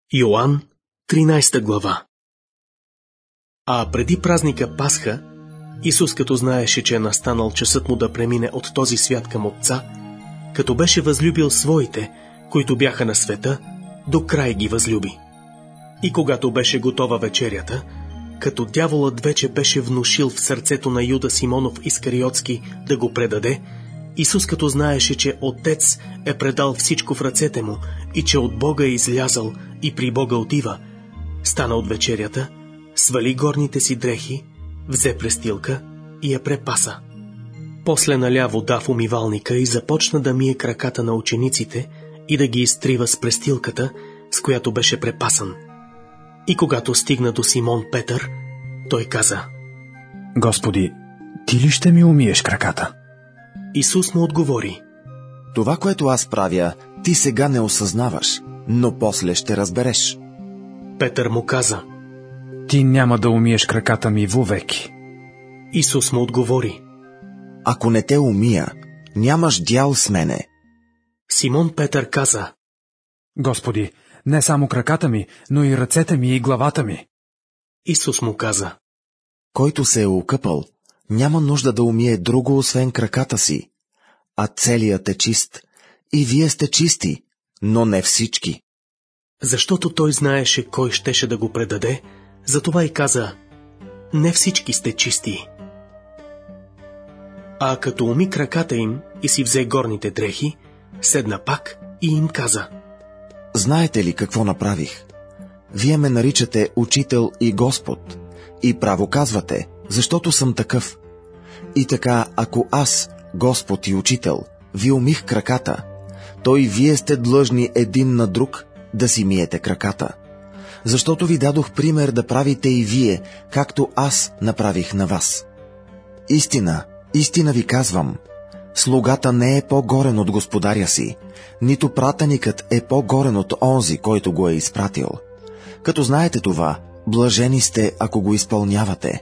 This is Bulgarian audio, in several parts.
Йоан, 13 глава. А преди празника Пасха, Исус, като знаеше, че е настанал часът му да премине от този свят към Отца, като беше възлюбил своите, които бяха на света, до край ги възлюби. И когато беше готова вечерята, като дяволът вече беше внушил в сърцето на Юда Симонов Искариотски да го предаде, Исус, като знаеше, че Отец е предал всичко в ръцете му и че от Бога е излязъл и при Бога отива, стана от вечерята, свали горните си дрехи, взе престилка и я препаса. После наля вода в умивалника и започна да мие краката на учениците и да ги изтрива с престилката, с която беше препасан. И когато стигна до Симон Петър, той каза: Господи, ти ли ще ми умиеш краката? Исус му отговори: Това, което аз правя, ти сега не осъзнаваш, но после ще разбереш. Петър му каза: Ти няма да умиеш краката ми вовеки. Исус му отговори: Ако не те умия, нямаш дял с мене. Симон Петър каза: Господи, не само краката ми, но и ръцете ми и главата ми. Исус му каза: Който се е окъпал, няма нужда да умие друго, освен краката си, а целият е чист. И вие сте чисти, но не всички. Защото той знаеше кой щеше да го предаде, затова и каза: не всички сте чисти. А като уми краката им и си взе горните дрехи, седна пак и им каза: Знаете ли какво направих? Вие ме наричате учител и Господ, и право казвате, защото съм такъв. И така, ако аз, Господ и учител, ви умих краката, то и вие сте длъжни един на друг да си миете краката. Защото ви дадох пример да правите и вие, както аз направих на вас. Истина, истина ви казвам, слугата не е по-горен от господаря си, нито пратеникът е по-горен от онзи, който го е изпратил. Като знаете това, блажени сте, ако го изпълнявате.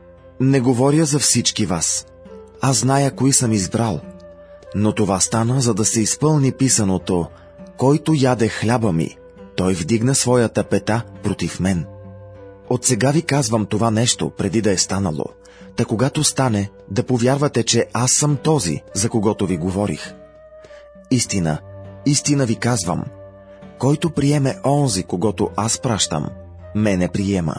Не говоря за всички вас. Аз зная кои съм избрал. Но това стана, за да се изпълни писаното: който яде хляба ми, той вдигна своята пета против мен. От сега ви казвам това нещо, преди да е станало, та когато стане, да повярвате, че аз съм този, за когото ви говорих. Истина, истина ви казвам, който приеме онзи, когото аз пращам, мене приема.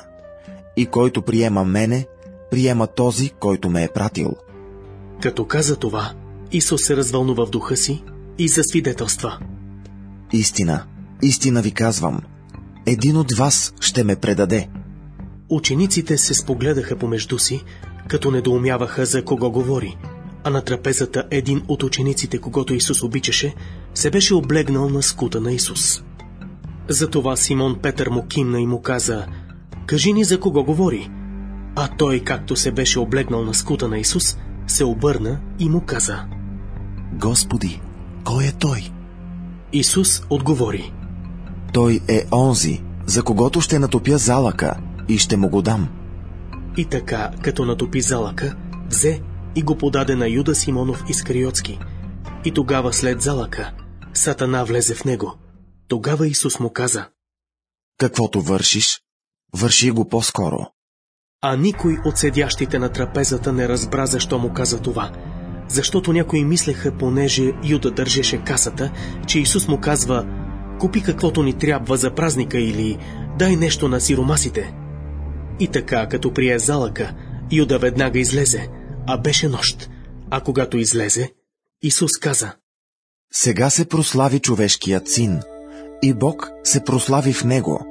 И който приема мене, приема този, който ме е пратил. Като каза това, Исус се развълнува в духа си и засвидетелства: Истина, истина ви казвам, един от вас ще ме предаде. Учениците се спогледаха помежду си, като недоумяваха за кого говори, а на трапезата един от учениците, когото Исус обичаше, се беше облегнал на скута на Исус. Затова Симон Петър му кимна и му каза: кажи ни за кого говори. А той, както се беше облегнал на скута на Исус, се обърна и му каза: Господи, кой е той? Исус отговори: Той е онзи, за когото ще натопя залъка и ще му го дам. И така, като натопи залъка, взе и го подаде на Юда Симонов Искариотски. И тогава след залъка Сатана влезе в него. Тогава Исус му каза: Каквото вършиш, върши го по-скоро. А никой от седящите на трапезата не разбра защо му каза това, защото някои мислеха, понеже Юда държеше касата, че Исус му казва: купи каквото ни трябва за празника или дай нещо на сиромасите. И така, като прие залъка, Юда веднага излезе, а беше нощ. А когато излезе, Исус каза: Сега се прослави човешкият син, и Бог се прослави в него.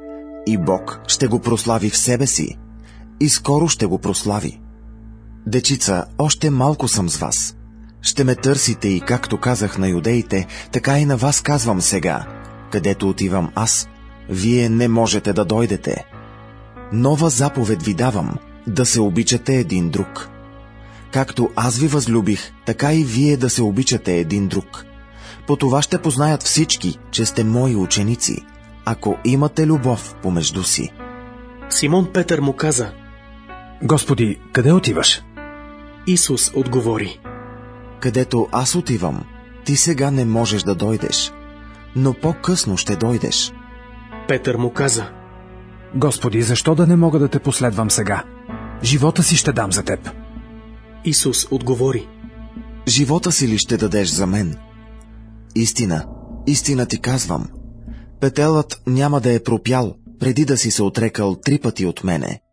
И Бог ще го прослави в себе си, и скоро ще го прослави. Дечица, още малко съм с вас. Ще ме търсите и както казах на юдеите, така и на вас казвам сега. Където отивам аз, вие не можете да дойдете. Нова заповед ви давам, да се обичате един друг. Както аз ви възлюбих, така и вие да се обичате един друг. По това ще познаят всички, че сте мои ученици, ако имате любов помежду си. Симон Петър му каза: Господи, къде отиваш? Исус отговори: Където аз отивам, ти сега не можеш да дойдеш, но по-късно ще дойдеш. Петър му каза: Господи, защо да не мога да те последвам сега? Живота си ще дам за теб. Исус отговори: Живота си ли ще дадеш за мен? Истина, истина ти казвам, петелът няма да е пропял, преди да си се отрекал 3 пъти от мене.